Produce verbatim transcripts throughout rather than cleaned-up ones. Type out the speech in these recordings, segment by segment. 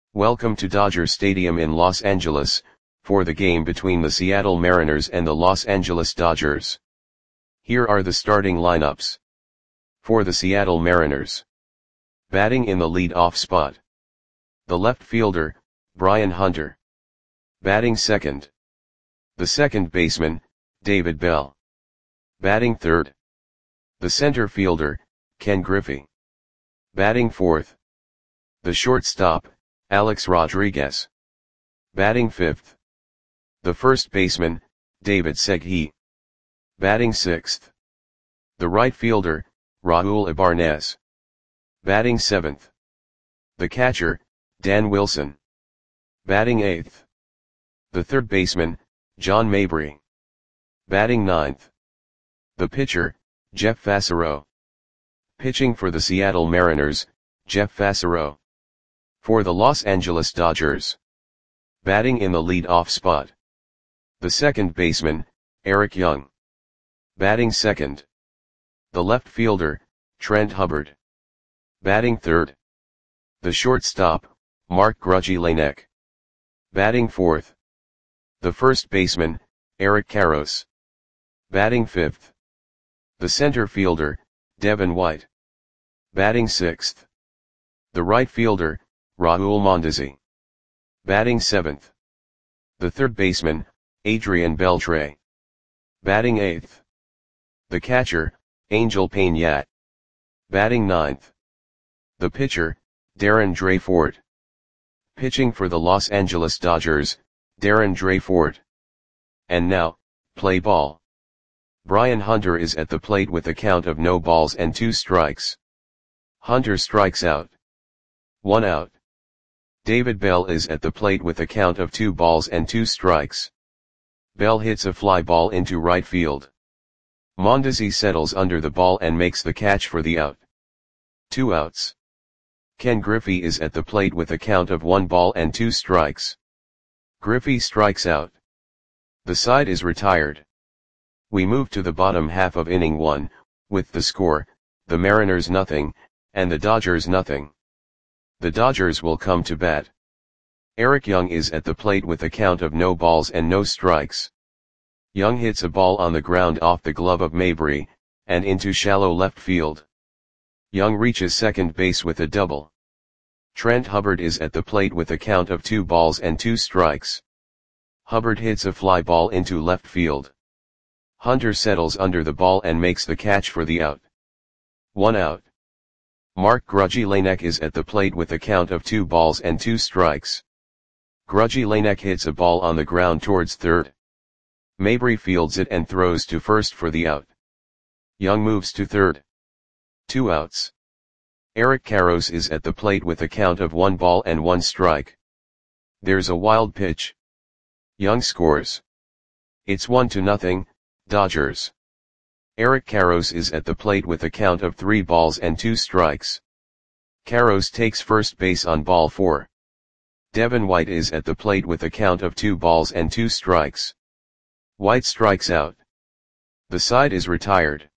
Welcome to Dodger Stadium in Los Angeles, for the game between the Seattle Mariners and the Los Angeles Dodgers. Here are the starting lineups. For the Seattle Mariners. Batting in the lead-off spot. The left fielder, Brian Hunter. Batting second. The second baseman, David Bell. Batting third. The center fielder, Ken Griffey. Batting fourth. The shortstop, Alex Rodriguez. Batting fifth. The first baseman, David Segui. Batting sixth. The right fielder, Raul Ibanez. Batting seventh. The catcher, Dan Wilson. Batting eighth. The third baseman, John Mabry. Batting ninth. The pitcher, Jeff Fassero. Pitching for the Seattle Mariners, Jeff Fassero. For the Los Angeles Dodgers. Batting in the lead-off spot. The second baseman, Eric Young. Batting second. The left fielder, Trent Hubbard. Batting third. The shortstop, Mark Grudzielanek. Batting fourth. The first baseman, Eric Karros. Batting fifth. The center fielder, Devin White. Batting sixth. The right fielder, Raul Mondesi. Batting seventh. The third baseman, Adrian Beltre. Batting eighth. The catcher, Angel Painat. Batting ninth. The pitcher, Darren Dreyford. Pitching for the Los Angeles Dodgers, Darren Dreyford. And now, play ball. Brian Hunter is at the plate with a count of no balls and two strikes. Hunter strikes out. One out. David Bell is at the plate with a count of two balls and two strikes. Bell hits a fly ball into right field. Mondesi settles under the ball and makes the catch for the out. Two outs. Ken Griffey is at the plate with a count of one ball and two strikes. Griffey strikes out. The side is retired. We move to the bottom half of inning one, with the score, the Mariners nothing, and the Dodgers nothing. The Dodgers will come to bat. Eric Young is at the plate with a count of no balls and no strikes. Young hits a ball on the ground off the glove of Mabry, and into shallow left field. Young reaches second base with a double. Trent Hubbard is at the plate with a count of two balls and two strikes. Hubbard hits a fly ball into left field. Hunter settles under the ball and makes the catch for the out. One out. Mark Grudzielanek is at the plate with a count of two balls and two strikes. Grudzielanek hits a ball on the ground towards third. Mabry fields it and throws to first for the out. Young moves to third. Two outs. Eric Karros is at the plate with a count of one ball and one strike. There's a wild pitch. Young scores. It's one to nothing, Dodgers. Eric Karros is at the plate with a count of three balls and two strikes. Karros takes first base on ball four. Devin White is at the plate with a count of two balls and two strikes. White strikes out. The side is retired.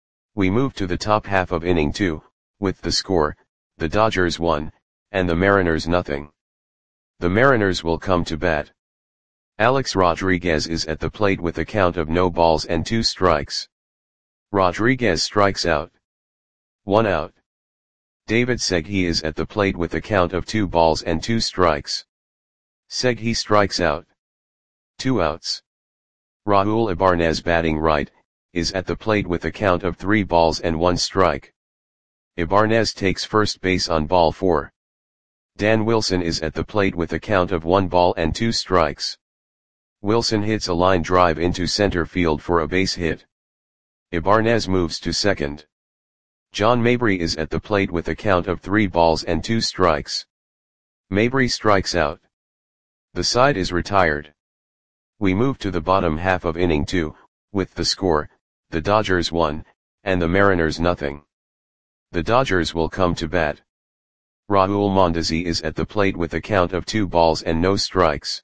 We move to the top half of inning two, with the score, the Dodgers one, and the Mariners nothing. The Mariners will come to bat. Alex Rodriguez is at the plate with a count of no balls and two strikes. Rodriguez strikes out. One out. David Segui is at the plate with a count of two balls and two strikes. Segui strikes out. Two outs. Raul Ibanez, batting right, is at the plate with a count of three balls and one strike. Ibanez takes first base on ball four. Dan Wilson is at the plate with a count of one ball and two strikes. Wilson hits a line drive into center field for a base hit. Ibanez moves to second. John Mabry is at the plate with a count of three balls and two strikes. Mabry strikes out. The side is retired. We move to the bottom half of inning two, with the score, the Dodgers one, and the Mariners nothing. The Dodgers will come to bat. Raul Mondesi is at the plate with a count of two balls and no strikes.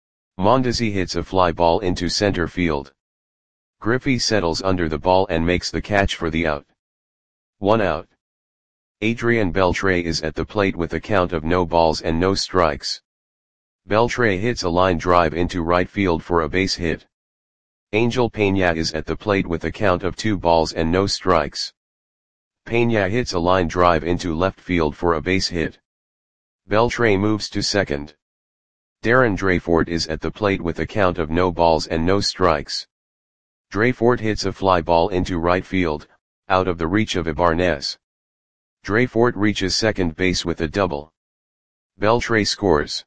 Mondesi hits a fly ball into center field. Griffey settles under the ball and makes the catch for the out. One out. Adrian Beltre is at the plate with a count of no balls and no strikes. Beltre hits a line drive into right field for a base hit. Angel Peña is at the plate with a count of two balls and no strikes. Peña hits a line drive into left field for a base hit. Beltre moves to second. Darren Dreyfort is at the plate with a count of no balls and no strikes. Dreyfort hits a fly ball into right field, out of the reach of Ibanez. Dreyfort reaches second base with a double. Beltre scores.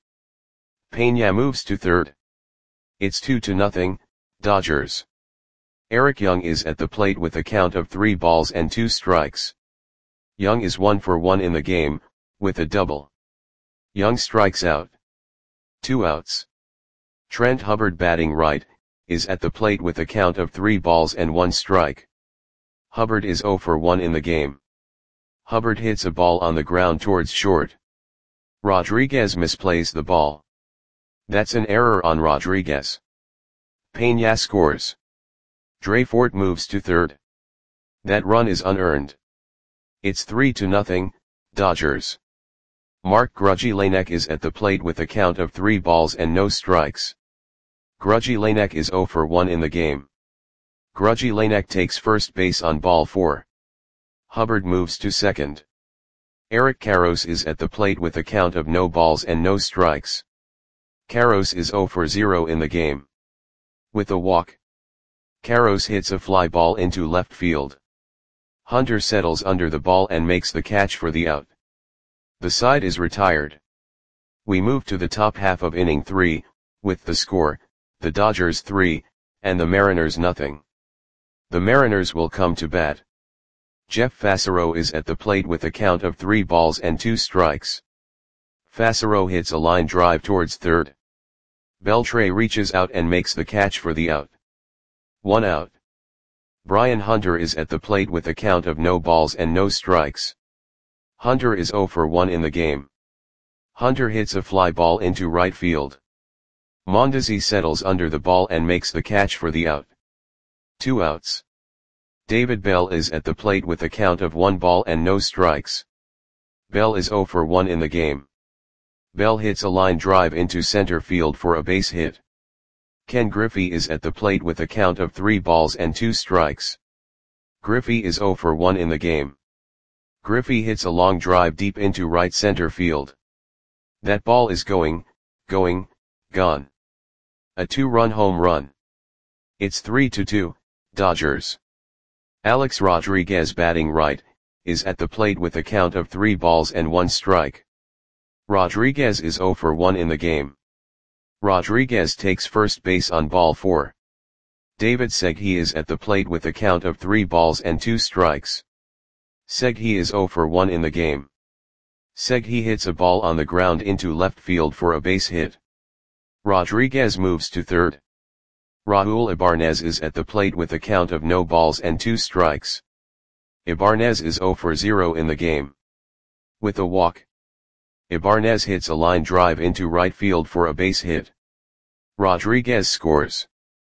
Peña moves to third. It's two to nothing, Dodgers. Eric Young is at the plate with a count of three balls and two strikes. Young is one for one in the game, with a double. Young strikes out. Two outs. Trent Hubbard, batting right, is at the plate with a count of three balls and one strike. Hubbard is zero for one in the game. Hubbard hits a ball on the ground towards short. Rodriguez misplays the ball. That's an error on Rodriguez. Peña scores. Dreyfort moves to third. That run is unearned. It's three to nothing, Dodgers. Mark Grudzielanek is at the plate with a count of three balls and no strikes. Grudzielanek is zero for one in the game. Grudzielanek takes first base on ball four. Hubbard moves to second. Eric Karros is at the plate with a count of no balls and no strikes. Karros is zero for zero in the game. With a walk, Karros hits a fly ball into left field. Hunter settles under the ball and makes the catch for the out. The side is retired. We move to the top half of inning three, with the score, the Dodgers three, and the Mariners nothing. The Mariners will come to bat. Jeff Fassero is at the plate with a count of three balls and two strikes. Fassero hits a line drive towards third. Beltre reaches out and makes the catch for the out. One out. Brian Hunter is at the plate with a count of no balls and no strikes. Hunter is zero for one in the game. Hunter hits a fly ball into right field. Mondesi settles under the ball and makes the catch for the out. Two outs. David Bell is at the plate with a count of one ball and no strikes. Bell is zero for one in the game. Bell hits a line drive into center field for a base hit. Ken Griffey is at the plate with a count of three balls and two strikes. Griffey is zero for one in the game. Griffey hits a long drive deep into right center field. That ball is going, going, gone. A two-run home run. It's three to two, Dodgers. Alex Rodriguez, batting right, is at the plate with a count of three balls and one strike. Rodriguez is zero for one in the game. Rodriguez takes first base on ball four. David Segui is at the plate with a count of three balls and two strikes. Segui is zero for one in the game. Segui hits a ball on the ground into left field for a base hit. Rodriguez moves to third. Raul Ibanez is at the plate with a count of no balls and two strikes. Ibanez is zero for zero in the game. With a walk, Ibanez hits a line drive into right field for a base hit. Rodriguez scores.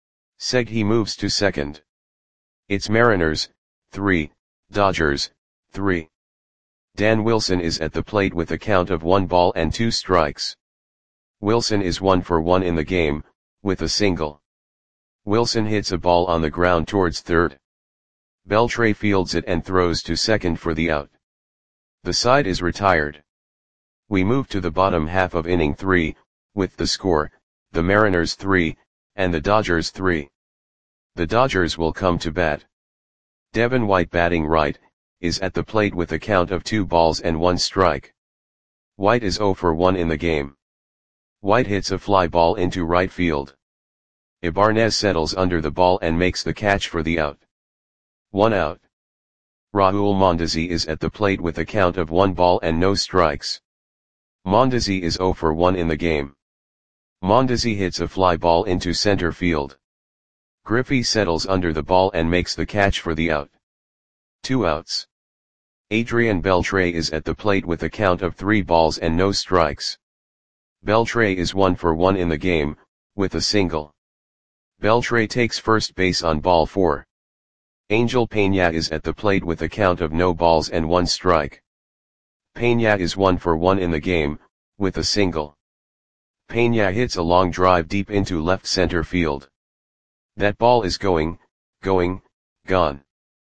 Segui moves to second. It's Mariners, three, Dodgers, three. Dan Wilson is at the plate with a count of one ball and two strikes. Wilson is one for one in the game, with a single. Wilson hits a ball on the ground towards third. Beltre fields it and throws to second for the out. The side is retired. We move to the bottom half of inning three, with the score, the Mariners three, and the Dodgers three. The Dodgers will come to bat. Devin White, batting right, is at the plate with a count of two balls and one strike. White is zero for one in the game. White hits a fly ball into right field. Ibanez settles under the ball and makes the catch for the out. One out. Raul Mondesi is at the plate with a count of one ball and no strikes. Mondesi is zero for one in the game. Mondesi hits a fly ball into center field. Griffey settles under the ball and makes the catch for the out. Two outs. Adrian Beltre is at the plate with a count of three balls and no strikes. Beltre is one for one in the game, with a single. Beltre takes first base on ball four. Angel Peña is at the plate with a count of no balls and one strike. Pena is one for one in the game, with a single. Pena hits a long drive deep into left center field. That ball is going, going, gone.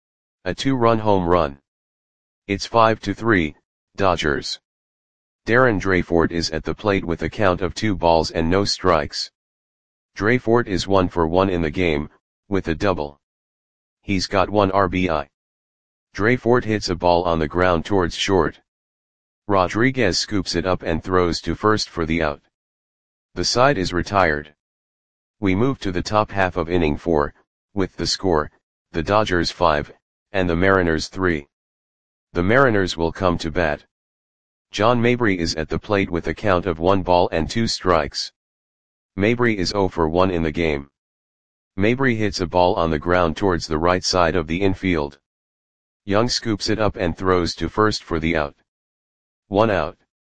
A two-run home run. It's five to three, Dodgers. Darren Dreyfort is at the plate with a count of two balls and no strikes. Dreyfort is one for one in the game, with a double. He's got one R B I. Dreyfort hits a ball on the ground towards short. Rodriguez scoops it up and throws to first for the out. The side is retired. We move to the top half of inning four, with the score, the Dodgers five, and the Mariners three. The Mariners will come to bat. John Mabry is at the plate with a count of one ball and two strikes. Mabry is zero for one in the game. Mabry hits a ball on the ground towards the right side of the infield. Young scoops it up and throws to first for the out. One out.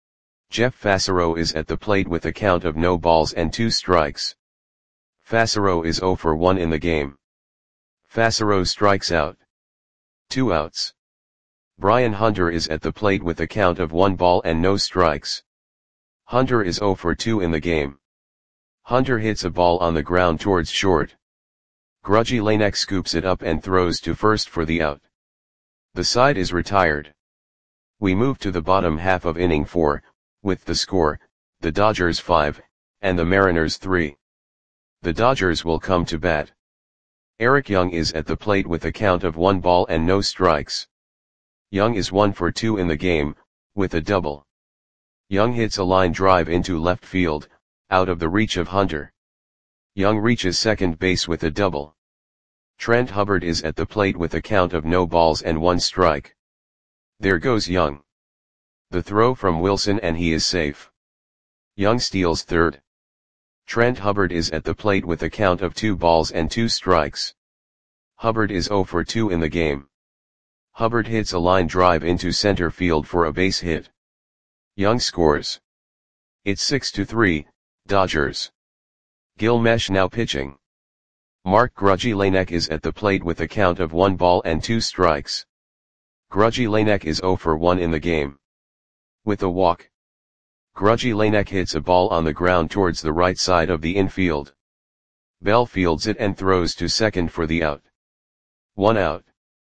Jeff Fassero is at the plate with a count of no balls and two strikes. Fassero is zero for one in the game. Fassero strikes out. Two outs. Brian Hunter is at the plate with a count of one ball and no strikes. Hunter is zero for two in the game. Hunter hits a ball on the ground towards short. Grudgy Lanek scoops it up and throws to first for the out. The side is retired. We move to the bottom half of inning four, with the score, the Dodgers five, and the Mariners three. The Dodgers will come to bat. Eric Young is at the plate with a count of one ball and no strikes. Young is one for two in the game, with a double. Young hits a line drive into left field, out of the reach of Hunter. Young reaches second base with a double. Trent Hubbard is at the plate with a count of no balls and one strike. There goes Young. The throw from Wilson and he is safe. Young steals third. Trent Hubbard is at the plate with a count of two balls and two strikes. Hubbard is zero for two in the game. Hubbard hits a line drive into center field for a base hit. Young scores. It's six to three, Dodgers. Gil Mesh now pitching. Mark Grudgy Lanek is at the plate with a count of one ball and two strikes. Grudgy Lanek is zero for one in the game. With a walk. Grudgy Lanek hits a ball on the ground towards the right side of the infield. Bell fields it and throws to second for the out. One out.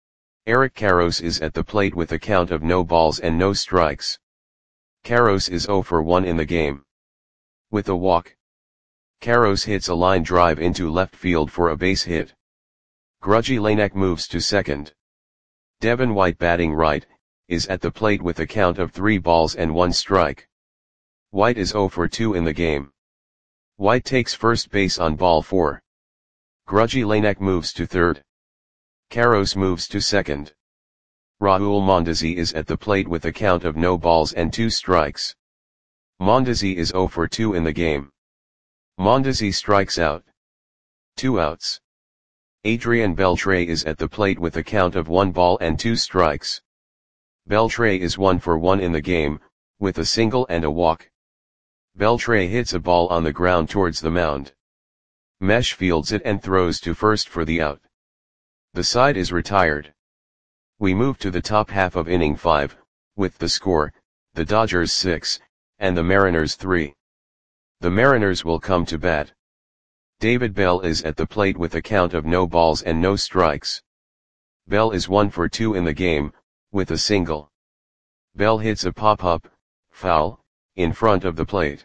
Eric Karros is at the plate with a count of no balls and no strikes. Karros is zero for one in the game. With a walk. Karros hits a line drive into left field for a base hit. Grudgy Lanek moves to second. Devin White, batting right, is at the plate with a count of three balls and one strike. White is zero for two in the game. White takes first base on ball four. Grudgy Lanek moves to third. Karros moves to second. Raul Mondesi is at the plate with a count of no balls and two strikes. Mondesi is zero for two in the game. Mondesi strikes out. Two outs. Adrian Beltre is at the plate with a count of one ball and two strikes. Beltre is one for one in the game, with a single and a walk. Beltre hits a ball on the ground towards the mound. Mesh fields it and throws to first for the out. The side is retired. We move to the top half of inning five, with the score, the Dodgers six, and the Mariners three. The Mariners will come to bat. David Bell is at the plate with a count of no balls and no strikes. Bell is one for two in the game, with a single. Bell hits a pop-up, foul, in front of the plate.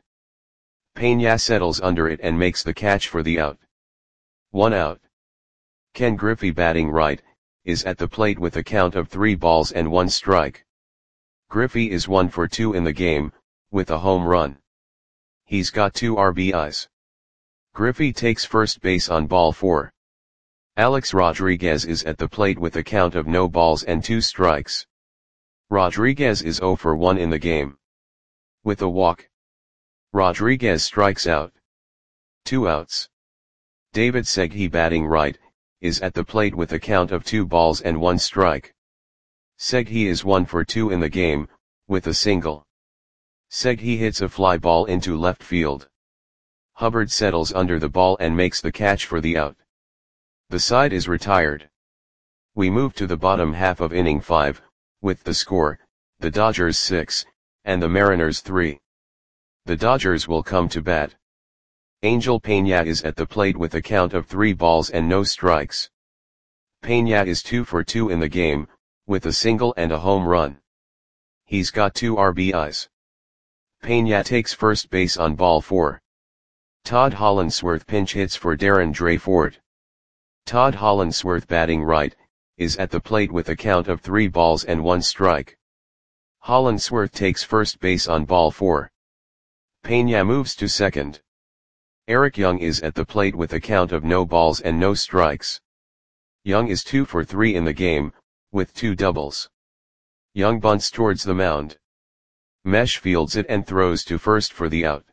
Pena settles under it and makes the catch for the out. One out. Ken Griffey, batting right, is at the plate with a count of three balls and one strike. Griffey is one for two in the game, with a home run. He's got two R B Is. Griffey takes first base on ball four. Alex Rodriguez is at the plate with a count of no balls and two strikes. Rodriguez is zero for one in the game. With a walk. Rodriguez strikes out. Two outs. David Segui, batting right, is at the plate with a count of two balls and one strike. Segui is one for two in the game, with a single. Segui hits a fly ball into left field. Hubbard settles under the ball and makes the catch for the out. The side is retired. We move to the bottom half of inning five, with the score, the Dodgers six, and the Mariners three. The Dodgers will come to bat. Angel Peña is at the plate with a count of three balls and no strikes. Peña is two for two in the game, with a single and a home run. He's got two R B Is. Peña takes first base on ball four. Todd Hollandsworth pinch hits for Darren Dreyfort. Todd Hollandsworth, batting right, is at the plate with a count of three balls and one strike. Hollandsworth takes first base on ball four. Peña moves to second. Eric Young is at the plate with a count of no balls and no strikes. Young is two for three in the game, with two doubles. Young bunts towards the mound. Mesh fields it and throws to first for the out.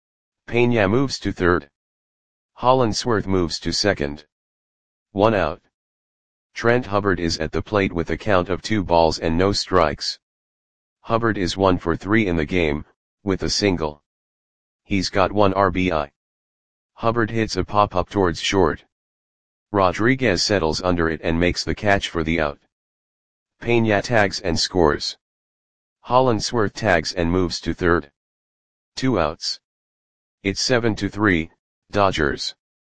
Peña moves to third. Hollandsworth moves to second. One out. Trent Hubbard is at the plate with a count of two balls and no strikes. Hubbard is one for three in the game, with a single. He's got one R B I. Hubbard hits a pop-up towards short. Rodriguez settles under it and makes the catch for the out. Peña tags and scores. Hollandsworth tags and moves to third. Two outs. It's seven to three, Dodgers.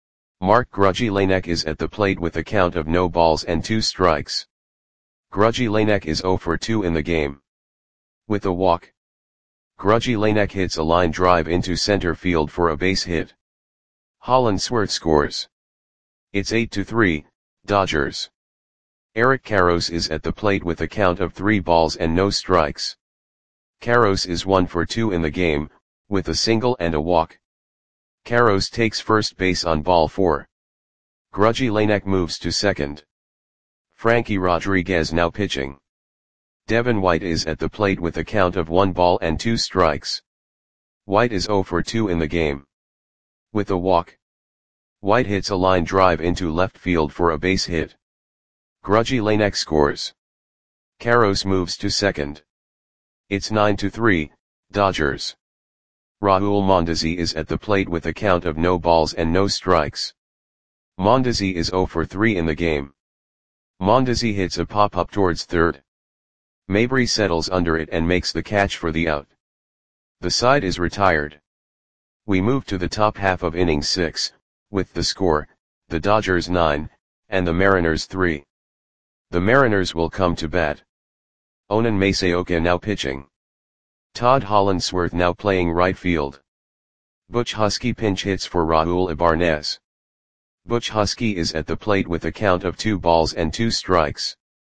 Mark Grudzielanek is at the plate with a count of no balls and two strikes. Grudzielanek is zero for two in the game. With a walk. Grudzielanek hits a line drive into center field for a base hit. Hollandsworth scores. It's eight to three, Dodgers. Eric Karros is at the plate with a count of three balls and no strikes. Karros is one for two in the game, with a single and a walk. Karros takes first base on ball four. Grudzielanek moves to second. Frankie Rodriguez now pitching. Devin White is at the plate with a count of one ball and two strikes. White is zero for two in the game. With a walk. White hits a line drive into left field for a base hit. Grudzielanek scores. Karros moves to second. It's nine to three, Dodgers. Raul Mondesi is at the plate with a count of no balls and no strikes. Mondesi is zero for three in the game. Mondesi hits a pop-up towards third. Mabry settles under it and makes the catch for the out. The side is retired. We move to the top half of inning six, with the score, the Dodgers nine, and the Mariners three. The Mariners will come to bat. Onan Masaoka now pitching. Todd Hollandsworth now playing right field. Butch Husky pinch hits for Raul Ibarnez. Butch Husky is at the plate with a count of two balls and two strikes.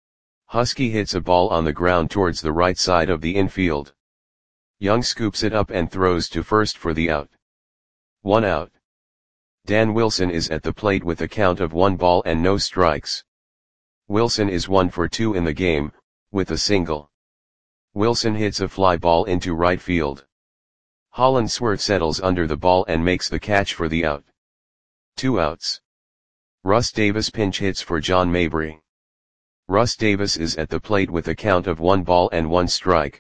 Husky hits a ball on the ground towards the right side of the infield. Young scoops it up and throws to first for the out. One out. Dan Wilson is at the plate with a count of one ball and no strikes. Wilson is one for two in the game, with a single. Wilson hits a fly ball into right field. Hollandsworth settles under the ball and makes the catch for the out. Two outs. Russ Davis pinch hits for John Mabry. Russ Davis is at the plate with a count of one ball and one strike.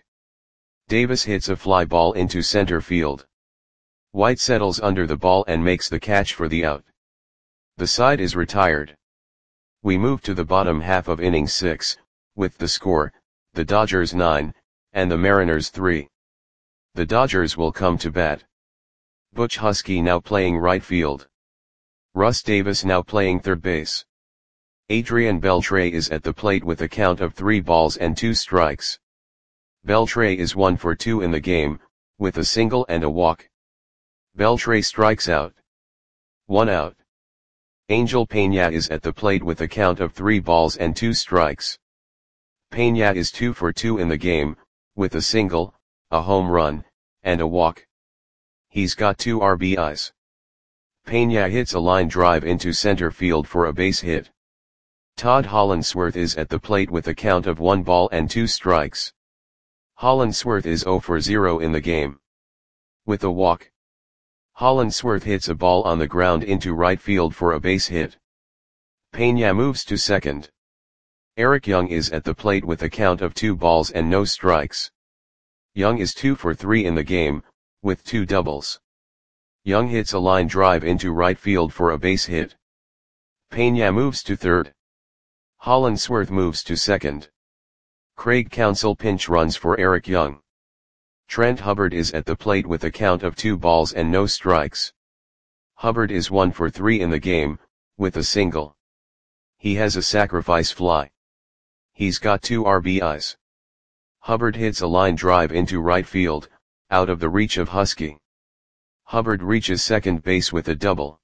Davis hits a fly ball into center field. White settles under the ball and makes the catch for the out. The side is retired. We move to the bottom half of inning six, with the score, the Dodgers nine, and the Mariners three. The Dodgers will come to bat. Butch Husky now playing right field. Russ Davis now playing third base. Adrian Beltre is at the plate with a count of three balls and two strikes. Beltre is one for two in the game, with a single and a walk. Beltre strikes out. One out. Angel Peña is at the plate with a count of three balls and two strikes. Peña is two for two in the game, with a single, a home run, and a walk. He's got two R B Is. Peña hits a line drive into center field for a base hit. Todd Hollandsworth is at the plate with a count of one ball and two strikes. Hollandsworth is zero for zero in the game. With a walk. Hollandsworth hits a ball on the ground into right field for a base hit. Peña moves to second. Eric Young is at the plate with a count of two balls and no strikes. Young is two for three in the game, with two doubles. Young hits a line drive into right field for a base hit. Peña moves to third. Hollandsworth moves to second. Craig Counsell pinch runs for Eric Young. Trent Hubbard is at the plate with a count of two balls and no strikes. Hubbard is one for three in the game, with a single. He has a sacrifice fly. He's got two R B Is. Hubbard hits a line drive into right field, out of the reach of Husky. Hubbard reaches second base with a double.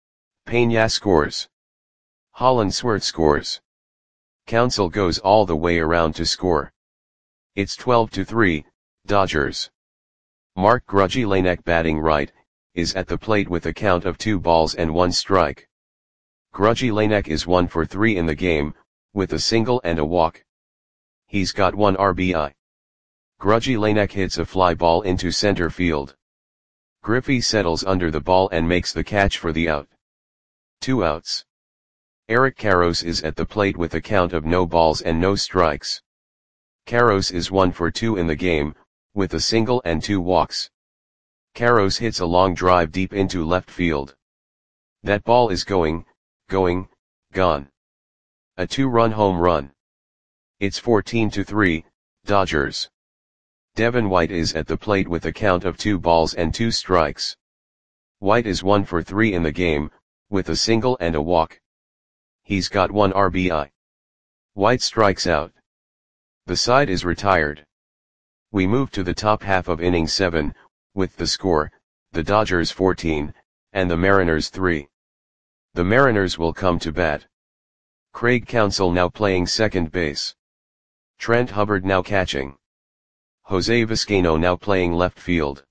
Peña scores. Hollandsworth scores. Counsell goes all the way around to score. It's twelve to three, Dodgers. Mark Grudzielanek, batting right, is at the plate with a count of two balls and one strike. Grudzielanek is one for three in the game, with a single and a walk. He's got one R B I. Grudzielanek hits a fly ball into center field. Griffey settles under the ball and makes the catch for the out. Two outs. Eric Karros is at the plate with a count of no balls and no strikes. Karros is one for two in the game, with a single and two walks. Karros hits a long drive deep into left field. That ball is going, going, gone. A two-run home run. It's fourteen to three, Dodgers. Devin White is at the plate with a count of two balls and two strikes. White is one for three in the game, with a single and a walk. He's got one R B I. White strikes out. The side is retired. We move to the top half of inning seven, with the score, the Dodgers fourteen, and the Mariners three. The Mariners will come to bat. Craig Counsell now playing second base. Trent Hubbard now catching. Jose Vizcaino now playing left field.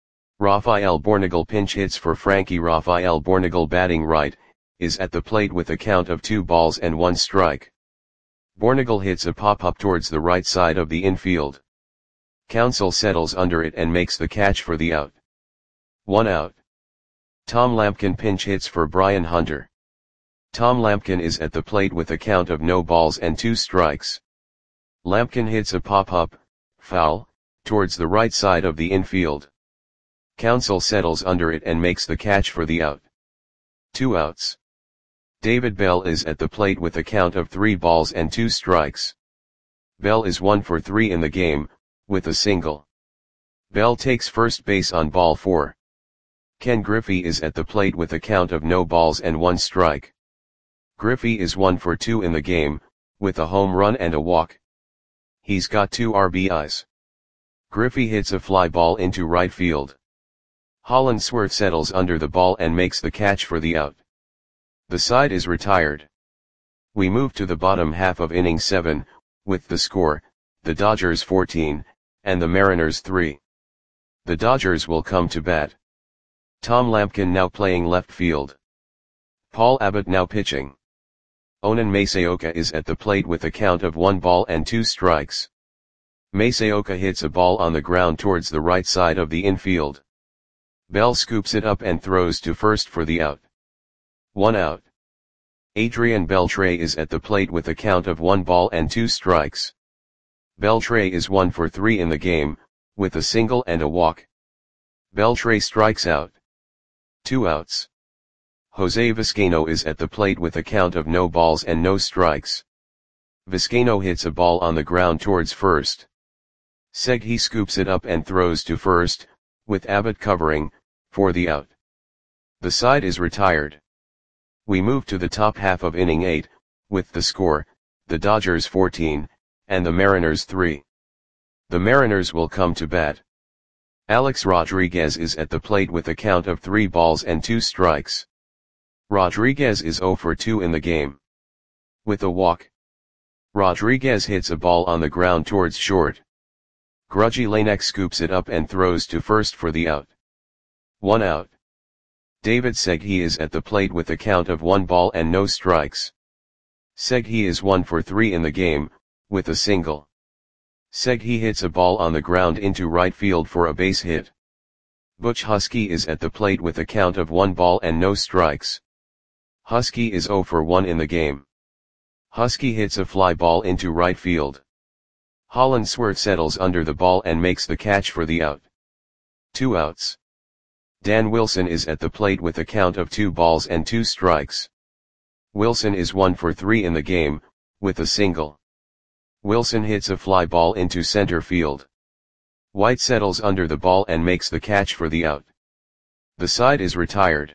Rafael Bornagel pinch hits for Frankie. Rafael Bornagel, batting right, is at the plate with a count of two balls and one strike. Bornagel hits a pop-up towards the right side of the infield. Counsell settles under it and makes the catch for the out. One out. Tom Lampkin pinch hits for Brian Hunter. Tom Lampkin is at the plate with a count of no balls and two strikes. Lampkin hits a pop-up, foul, towards the right side of the infield. Counsell settles under it and makes the catch for the out. Two outs. David Bell is at the plate with a count of three balls and two strikes. Bell is one for three in the game, with a single. Bell takes first base on ball four. Ken Griffey is at the plate with a count of no balls and one strike. Griffey is one for two in the game, with a home run and a walk. He's got two R B Is. Griffey hits a fly ball into right field. Hollandsworth settles under the ball and makes the catch for the out. The side is retired. We move to the bottom half of inning seven, with the score, the Dodgers fourteen, and the Mariners three. The Dodgers will come to bat. Tom Lampkin now playing left field. Paul Abbott now pitching. Onan Masaoka is at the plate with a count of one ball and two strikes. Masaoka hits a ball on the ground towards the right side of the infield. Bell scoops it up and throws to first for the out. One out. Adrian Beltre is at the plate with a count of one ball and two strikes. Beltre is one for three in the game, with a single and a walk. Beltre strikes out. Two outs. Jose Vizcaino is at the plate with a count of no balls and no strikes. Vizcaino hits a ball on the ground towards first. Segui scoops it up and throws to first, with Abbott covering, for the out. The side is retired. We move to the top half of inning eight, with the score, the Dodgers fourteen, and the Mariners three. The Mariners will come to bat. Alex Rodriguez is at the plate with a count of three balls and two strikes. Rodriguez is zero for two in the game. With a walk. Rodriguez hits a ball on the ground towards short. Grudzielanek scoops it up and throws to first for the out. One out. David Segui is at the plate with a count of one ball and no strikes. Segui is one for three in the game, with a single. Segui hits a ball on the ground into right field for a base hit. Butch Husky is at the plate with a count of one ball and no strikes. Husky is zero for one in the game. Husky hits a fly ball into right field. Hollandsworth settles under the ball and makes the catch for the out. Two outs. Dan Wilson is at the plate with a count of two balls and two strikes. Wilson is one for three in the game, with a single. Wilson hits a fly ball into center field. White settles under the ball and makes the catch for the out. The side is retired.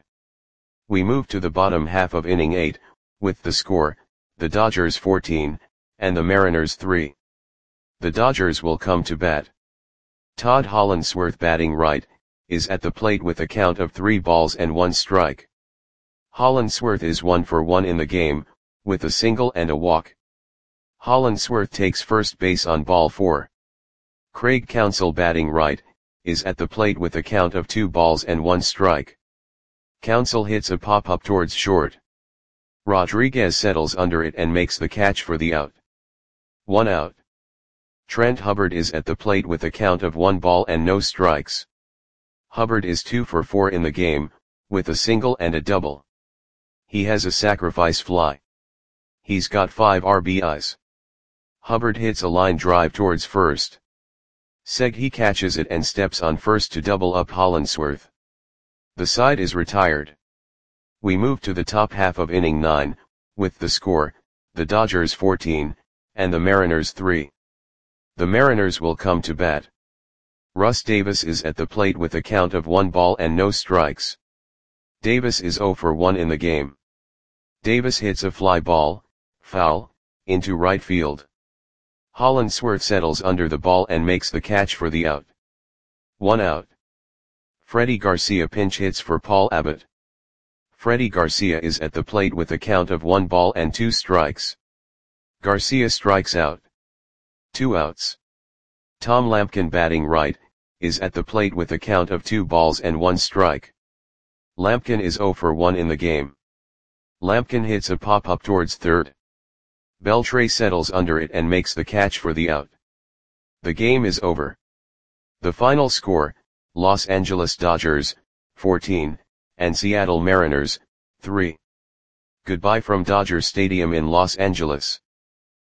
We move to the bottom half of inning eight, with the score, the Dodgers fourteen, and the Mariners three. The Dodgers will come to bat. Todd Hollandsworth, batting right, is at the plate with a count of three balls and one strike. Hollandsworth is one for one in the game, with a single and a walk. Hollandsworth takes first base on ball four. Craig Counsell, batting right, is at the plate with a count of two balls and one strike. Counsell hits a pop-up towards short. Rodriguez settles under it and makes the catch for the out. One out. Trent Hubbard is at the plate with a count of one ball and no strikes. Hubbard is two for four in the game, with a single and a double. He has a sacrifice fly. He's got five R B Is. Hubbard hits a line drive towards first. Segui catches it and steps on first to double up Hollandsworth. The side is retired. We move to the top half of inning nine, with the score, the Dodgers fourteen, and the Mariners three. The Mariners will come to bat. Russ Davis is at the plate with a count of one ball and no strikes. Davis is zero for one in the game. Davis hits a fly ball, foul, into right field. Hollandsworth settles under the ball and makes the catch for the out. One out. Freddie Garcia pinch hits for Paul Abbott. Freddie Garcia is at the plate with a count of one ball and two strikes. Garcia strikes out. Two outs. Tom Lampkin, batting right, is at the plate with a count of two balls and one strike. Lampkin is zero for one in the game. Lampkin hits a pop-up towards third. Beltre settles under it and makes the catch for the out. The game is over. The final score, Los Angeles Dodgers, fourteen, and Seattle Mariners, three. Goodbye from Dodger Stadium in Los Angeles.